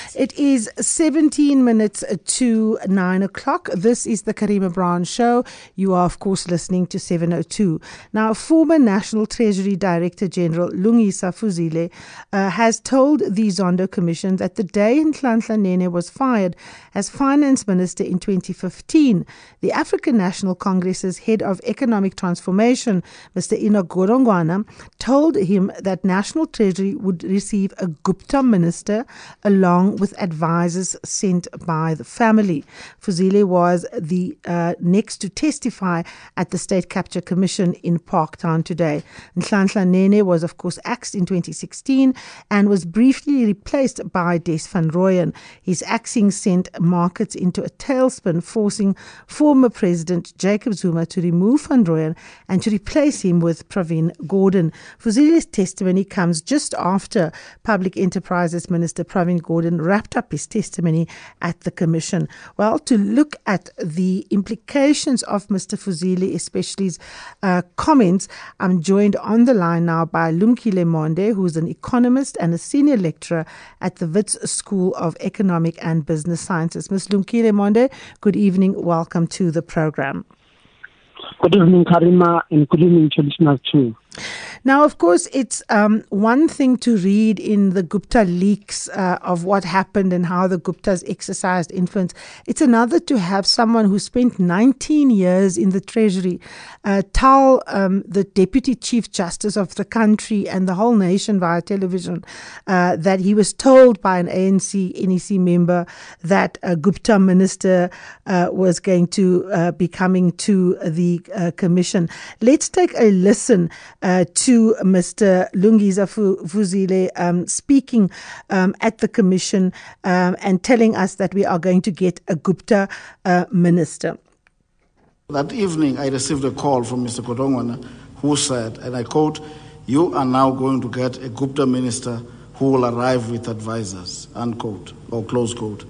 It is 17 minutes to 9 o'clock. This is the Karima Brown Show. You are, of course, listening to 702. Now, former National Treasury Director General Lungisa Fuzile has told the Zondo Commission that the day Nhlanhla Nene was fired as Finance Minister in 2015, the African National Congress's head of economic transformation, Mr. Enoch Godongwana, told him that National Treasury would receive a Gupta minister along with advisors sent by the family. Fuzile was the next to testify at the State Capture Commission in Parktown today. Nhlanhla Nene was, of course, axed in 2016 and was briefly replaced by Des van Rooyen. His axing sent markets into a tailspin, forcing former President Jacob Zuma to remove van Rooyen and to replace him with Pravin Gordhan. Fuzile's testimony comes just after Public Enterprises Minister Pravin Gordhan wrapped up his testimony at the Commission. Well, to look at the implications of Mr. Fuzile, especially his comments, I'm joined on the line now by Lumkile Monde, who's an economist and a senior lecturer at the Wits School of Economic and Business Sciences. Ms. Lumkile Monde, good evening. Welcome to the program. Good evening, Karima, and good evening to listeners too. Now, of course, it's one thing to read in the Gupta leaks of what happened and how the Guptas exercised influence. It's another to have someone who spent 19 years in the Treasury tell the Deputy Chief Justice of the country and the whole nation via television that he was told by an ANC NEC member that a Gupta minister was going to be coming to the commission. Let's take a listen to Mr. Lungisa Fuzile speaking at the Commission and telling us that we are going to get a Gupta minister. That evening, I received a call from Mr. Godongwana, who said, and I quote, "You are now going to get a Gupta minister who will arrive with advisors," unquote, or close quote.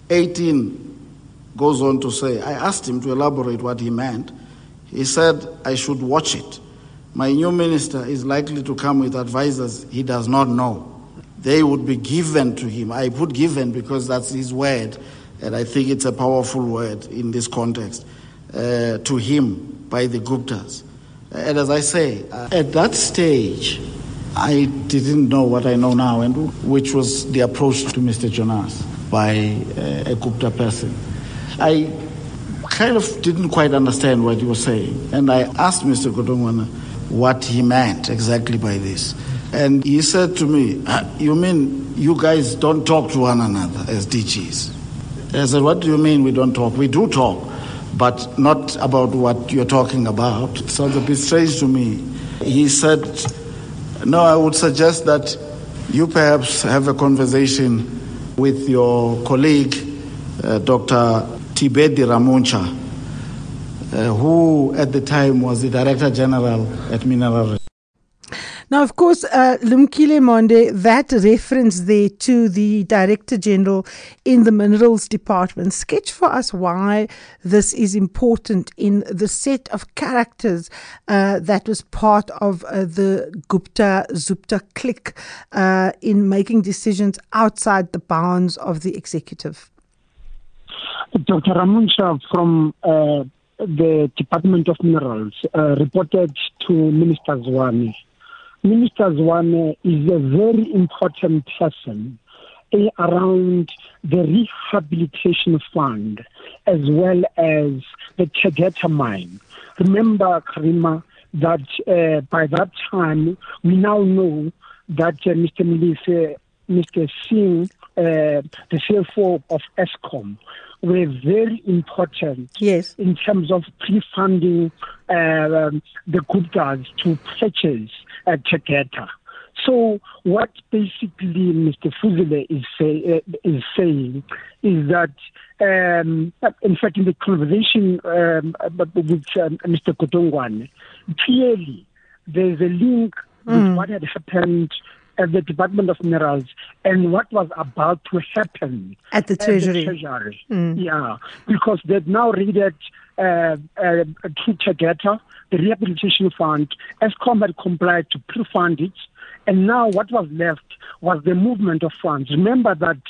18 goes on to say, I asked him to elaborate what he meant. He said, I should watch it. My new minister is likely to come with advisors he does not know. They would be given to him. I put given because that's his word, and I think it's a powerful word in this context, to him by the Guptas. And as I say, at that stage, I didn't know what I know now, and which was the approach to Mr. Jonas by a Gupta person. I kind of didn't quite understand what he was saying, and I asked Mr. Godongwana what he meant exactly by this. And he said to me, you mean you guys don't talk to one another as DGs? I said, what do you mean we don't talk? We do talk, but not about what you're talking about. It sounds a bit strange to me. He said, no, I would suggest that you perhaps have a conversation with your colleague, Dr. Tibedi Ramuncha, who at the time was the Director General at Mineral. Now, of course, Lumkile Monde, that reference there to the Director General in the Minerals Department, sketch for us why this is important in the set of characters that was part of the Gupta-Zupta clique in making decisions outside the bounds of the executive. Dr. Ramuncha from the Department of Minerals reported to Minister Zwane. Minister Zwane is a very important person around the rehabilitation fund as well as the Tegeta mine. Remember, Karima, that by that time, we now know that Mr. Singh, the CFO of Eskom, were very important in terms of pre-funding the Guptas to purchase Tegeta. So what basically Mr. Fuzile is saying is that, in fact, in the conversation with Mr. Godongwana, clearly there's a link with what had happened at the Department of Minerals and what was about to happen at the Treasury. Yeah, because they've now raided through Tegeta, the rehabilitation fund. Eskom had complied to pre-fund it, And now what was left was the movement of funds. Remember that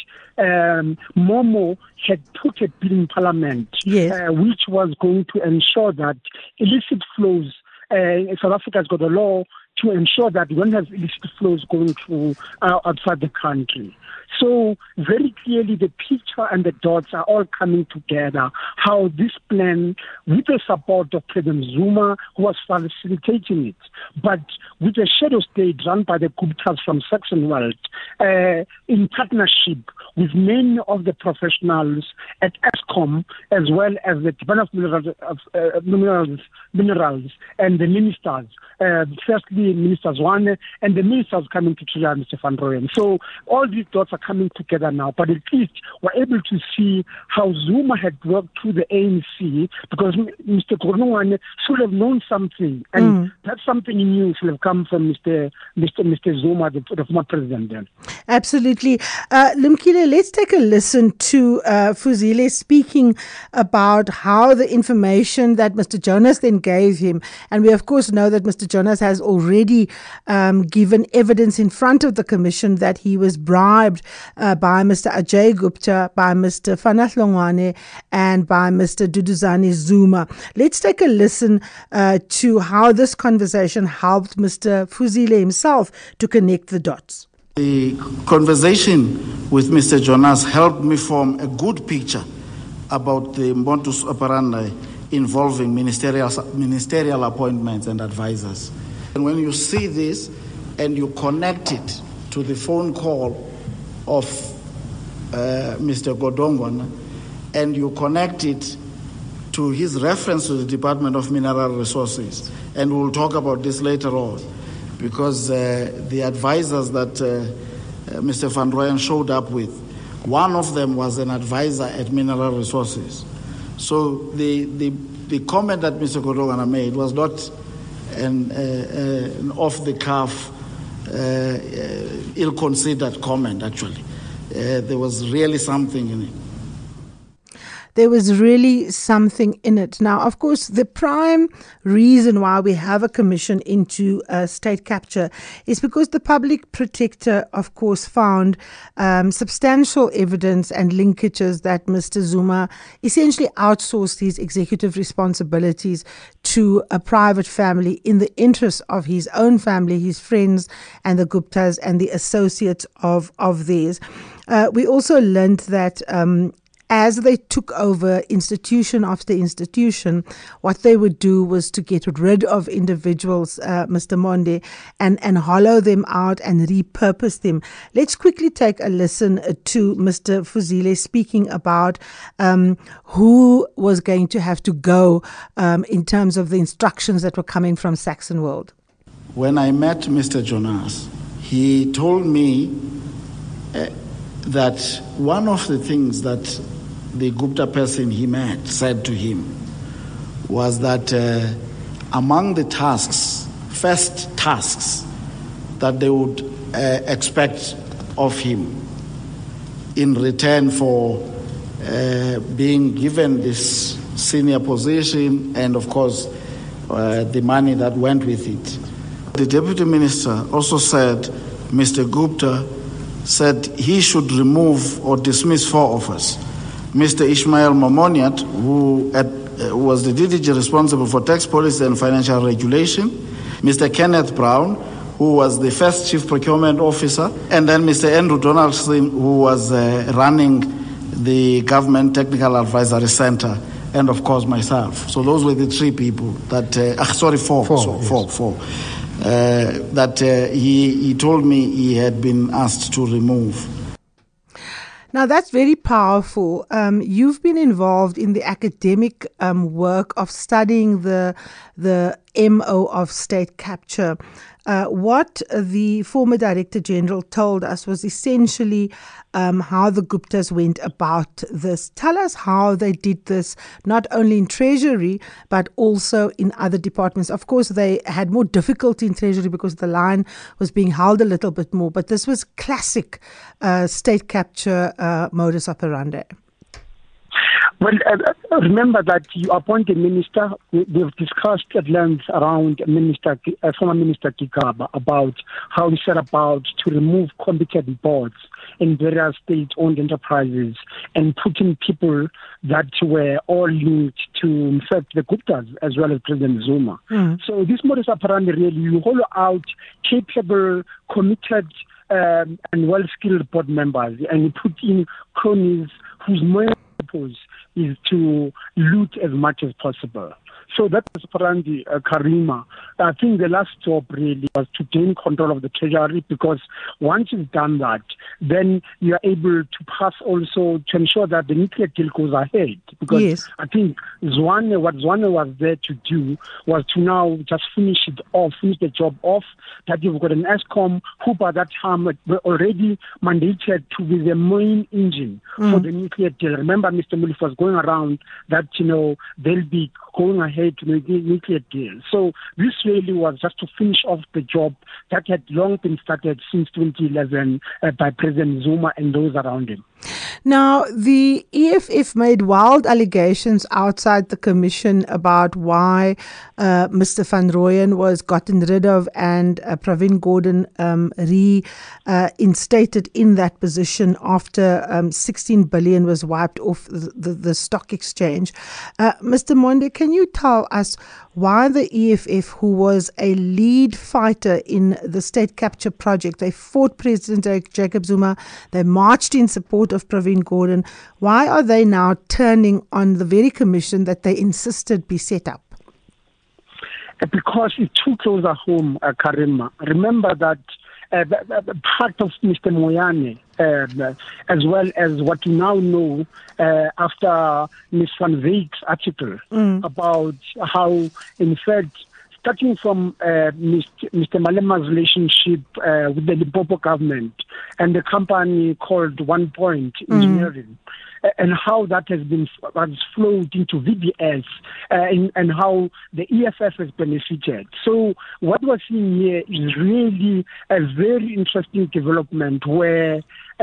Momo had put a bill in Parliament, which was going to ensure that illicit flows, South Africa has got a law to ensure that when there's illicit flows going to outside the country. So very clearly the picture and the dots are all coming together, how this plan, with the support of President Zuma, who was facilitating it, but with a shadow state run by the Guptas from Saxon World, in partnership with many of the professionals at Eskom, as well as the Department of Minerals and the ministers, firstly Minister Zwane and the ministers coming to Tula, Mr. Van Rooyen. So all these dots are coming together now, but at least we're able to see how Zuma had worked through the ANC, because Mr. Godongwana should have known something, and that something he knew should have come from Mr. Zuma, the former president then. Absolutely. Lumkile, let's take a listen to Fuzile speaking about how the information that Mr. Jonas then gave him, and we of course know that Mr. Jonas has already given evidence in front of the commission that he was bribed by Mr. Ajay Gupta, by Mr. Fanath Longwane, and by Mr. Duduzane Zuma. Let's take a listen to how this conversation helped Mr. Fuzile himself to connect the dots. The conversation with Mr. Jonas helped me form a good picture about the modus operandi involving ministerial appointments and advisors. And when you see this and you connect it to the phone call of Mr. Godongwana, and you connect it to his reference to the Department of Mineral Resources, and we'll talk about this later on, because the advisors that Mr. Van Rooyen showed up with, one of them was an advisor at Mineral Resources. So the comment that Mr. Godongwana made was not an off-the-cuff, ill-considered comment, actually. There was really something in it. There was really something in it. Now, of course, the prime reason why we have a commission into state capture is because the public protector, of course, found substantial evidence and linkages that Mr. Zuma essentially outsourced his executive responsibilities to a private family in the interest of his own family, his friends, and the Guptas and the associates of theirs. We also learned that as they took over institution after institution, what they would do was to get rid of individuals, Mr. Monde, and hollow them out and repurpose them. Let's quickly take a listen to Mr. Fuzile speaking about who was going to have to go in terms of the instructions that were coming from Saxon World. When I met Mr. Jonas, he told me that one of the things that the Gupta person he met said to him was that among the first tasks that they would expect of him in return for being given this senior position and, of course, the money that went with it. The Deputy Minister also said Mr. Gupta said he should remove or dismiss 4 of us. Mr. Ishmael Momoniat, who was the DDG responsible for tax policy and financial regulation, Mr. Kenneth Brown, who was the first chief procurement officer, and then Mr. Andrew Donaldson, who was running the government technical advisory center, and of course myself. So those were the 3 people that, four. That he told me he had been asked to remove. Now, that's very powerful. You've been involved in the academic work of studying the MO of state capture. What the former Director General told us was essentially how the Guptas went about this. Tell us how they did this, not only in Treasury, but also in other departments. Of course, they had more difficulty in Treasury because the line was being held a little bit more, but this was classic state capture modus operandi. Well, remember that you appoint a minister. We've discussed at length around former Minister Gigaba about how he set about to remove competent boards in various state-owned enterprises and put in people that were all linked to, in fact, the Guptas as well as President Zuma. So this modus operandi really, you hollow out capable, committed, and well-skilled board members, and you put in cronies whose main purpose is to loot as much as possible. So that was Parandi Karima. I think the last job really was to gain control of the treasury, because once you've done that, then you are able to pass also to ensure that the nuclear deal goes ahead. Because Yes. I think what Zwane was there to do was to now just finish the job off, that you've got an ESCOM who by that time were already mandated to be the main engine for the nuclear deal. Remember, Mr. Mulif was going around that, they'll be going ahead to make the nuclear deal. So this really was just to finish off the job that had long been started since 2011 by President Zuma and those around him. Now, the EFF made wild allegations outside the commission about why Mr. Van Rooyen was gotten rid of and Pravin Gordhan reinstated in that position after 16 billion was wiped off the stock exchange. Mr. Monde, can you tell us why the EFF, who was a lead fighter in the state capture project, they fought President Jacob Zuma, they marched in support of Pravin Gordhan, why are they now turning on the very commission that they insisted be set up? Because it's too close at home, Karima. Remember that part of Mr. Moyane, as well as what you now know after Ms. Van Wyck's article about how, in fact, starting from Mr. Malema's relationship with the Limpopo government and the company called One Point Engineering, and how that has flowed into VBS, and how the EFF has benefited. So what we're seeing here is really a very interesting development where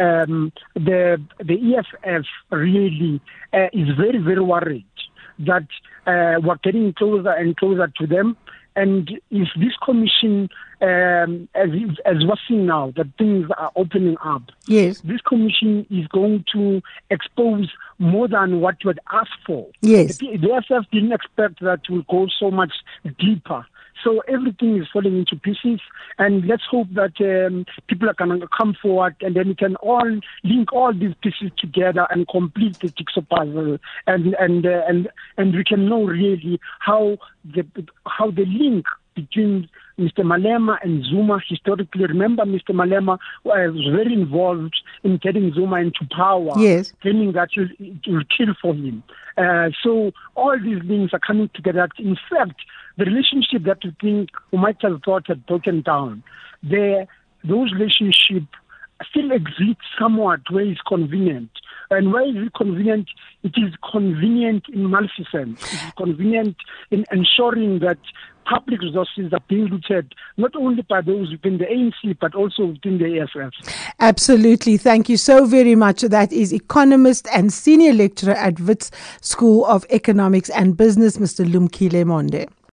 the EFF really is very, very worried that we're getting closer and closer to them. And if this commission, as we're seeing now, that things are opening up, yes, this commission is going to expose more than what you had asked for. Yes. The EFF didn't expect that it will go so much deeper. So everything is falling into pieces, and let's hope that people are going to come forward, and then we can all link all these pieces together and complete the jigsaw puzzle, and we can know really how the link between Mr. Malema and Zuma historically. Remember, Mr. Malema was very involved in getting Zuma into power, yes, claiming that it will kill for him. So all these things are coming together. In fact, the relationship that we think we might have thought had broken down, those relationships still exist somewhat where it's convenient. And where is it convenient? It is convenient in maleficence. It is convenient in ensuring that public resources are being looted, not only by those within the ANC, but also within the EFF. Absolutely. Thank you so very much. That is economist and senior lecturer at Wits School of Economics and Business, Mr. Lumkile Monde.